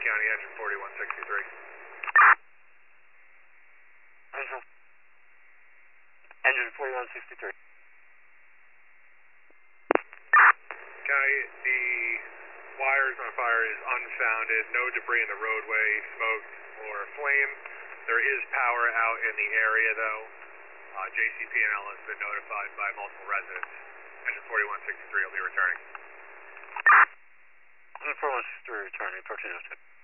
County, engine 4163. Engine 4163. County, the wires on fire is unfounded. No debris in the roadway, smoke or flame. There is power out in the area, though. JCP&L has been notified by multiple residents. Engine 4163 will be returning. Engine 4163 returning, approaching 02.